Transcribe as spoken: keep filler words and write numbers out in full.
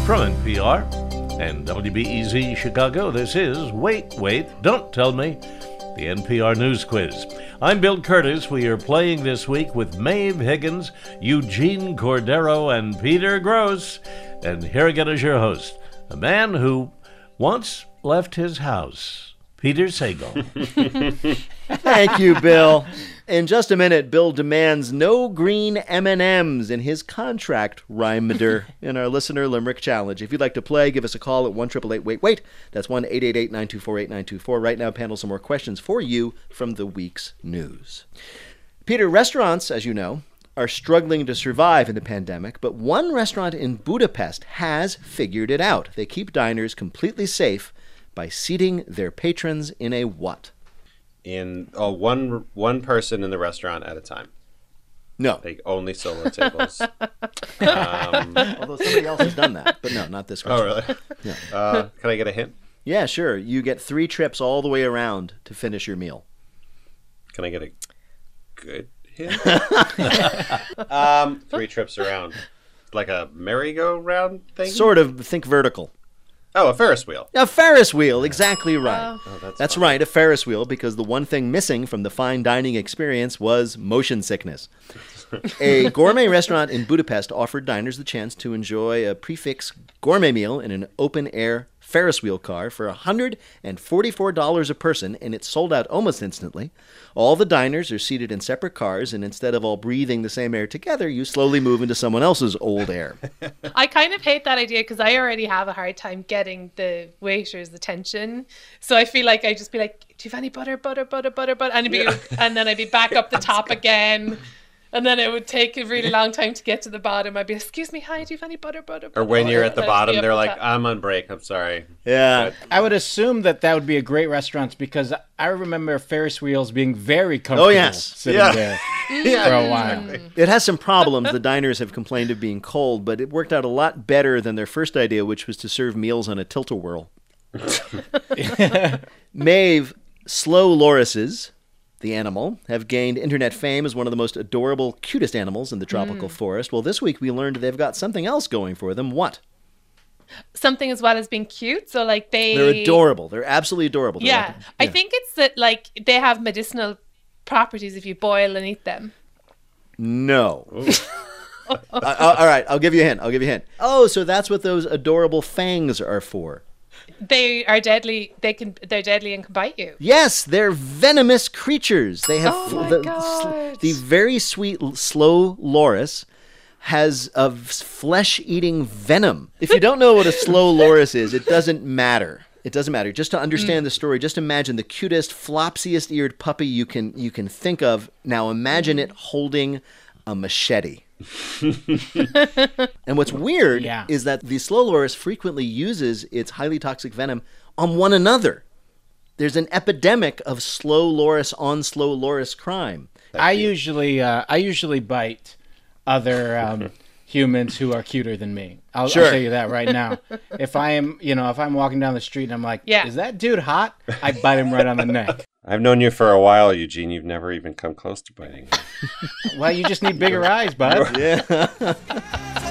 From N P R and W B E Z Chicago, this is Wait, Wait, Don't Tell Me, the N P R News Quiz. I'm Bill Curtis. We are playing this week with Maeve Higgins, Eugene Cordero, and Peter Gross. And here again is your host, a man who once left his house, Peter Sagal. Thank you, Bill. In just a minute, Bill demands no green M and M's in his contract, Rhymeter, in our Listener Limerick Challenge. If you'd like to play, give us a call at one eight eight eight wait wait. That's one eight eight eight nine two four eight nine two four. Right now, panel some more questions for you from the week's news. Peter, restaurants, as you know, are struggling to survive in the pandemic, but one restaurant in Budapest has figured it out. They keep diners completely safe by seating their patrons in a what? In oh, one one person in the restaurant at a time. No. Like only solo tables. um, Although somebody else has done that, but no, not this restaurant. oh, really? Yeah. Uh, can I get a hint? Yeah, sure. You get three trips all the way around to finish your meal. Can I get a good hint? um, three trips around. Like a merry-go-round thing? Sort of. Think vertical. Oh, a Ferris wheel. A Ferris wheel, exactly right. Oh, that's that's fun. right, a Ferris wheel, because the one thing missing from the fine dining experience was motion sickness. A gourmet restaurant in Budapest offered diners the chance to enjoy a prefix gourmet meal in an open-air Ferris wheel car for one hundred forty-four dollars a person, and it sold out almost instantly. All the diners are seated in separate cars, and instead of all breathing the same air together, you slowly move into someone else's old air. I kind of hate that idea because I already have a hard time getting the waiter's attention. So I feel like I just be like, do you have any butter, butter, butter, butter, butter? And, it'd be, and then I'd be back up the top again. And then it would take a really long time to get to the bottom. I'd be, excuse me, hi, do you have any butter, butter, butter? Or when you're at the And I'd bottom, be up they're the like, top. I'm on break. I'm sorry. Yeah. I would assume that that would be a great restaurant because I remember Ferris wheels being very comfortable Oh, yes. sitting Yeah. there Yeah. for a while. It has some problems. The diners have complained of being cold, but it worked out a lot better than their first idea, which was to serve meals on a tilt-a-whirl. Maeve, slow lorises, the animal, have gained internet fame as one of the most adorable, cutest animals in the tropical forest. Well, this week we learned they've got something else going for them. What? Something as well as being cute. So like they... They're adorable. They're absolutely adorable. They're Yeah. like- I yeah. think it's that like they have medicinal properties if you boil and eat them. No. Uh, uh, all right, I'll give you a hint. I'll give you a hint. Oh, so that's what those adorable fangs are for. They are deadly. They can. They're deadly and can bite you. Yes, they're venomous creatures. They have Oh my the, God. the very sweet l- slow loris has a v- flesh-eating venom. If you don't know what a slow loris is, it doesn't matter. It doesn't matter. Just to understand the story, just imagine the cutest, flopsiest eared puppy you can you can think of. Now imagine it holding a machete. And what's weird Yeah. is that the slow loris frequently uses its highly toxic venom on one another. There's an epidemic of slow loris on slow loris crime. I usually, uh, I usually bite other um, humans who are cuter than me. I'll, Sure. I'll tell you that right now. If I am, you know, if I'm walking down the street and I'm like, Yeah. is that dude hot? I bite him right on the neck. I've known you for a while, Eugene. You've never even come close to biting. Well, you just need bigger eyes, bud. Yeah.